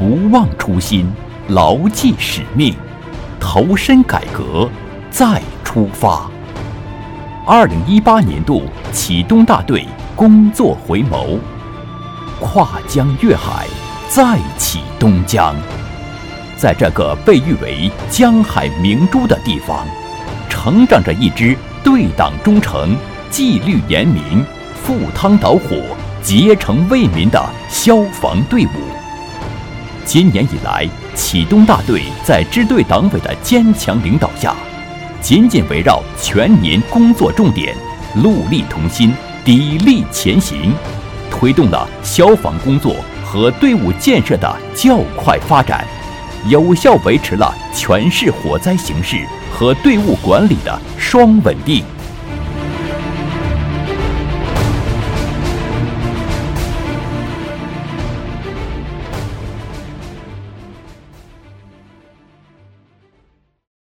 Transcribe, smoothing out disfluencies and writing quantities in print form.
不忘初心，牢记使命，投身改革，再出发。2018年度启东大队工作回眸，跨江越海，再起东江。在这个被誉为江海明珠的地方，成长着一支对党忠诚、纪律严明、赴汤蹈火、竭诚为民的消防队伍。今年以来，启东大队在支队党委的坚强领导下，紧紧围绕全年工作重点，戮力同心，砥砺前行，推动了消防工作和队伍建设的较快发展，有效维持了全市火灾形势和队伍管理的双稳定。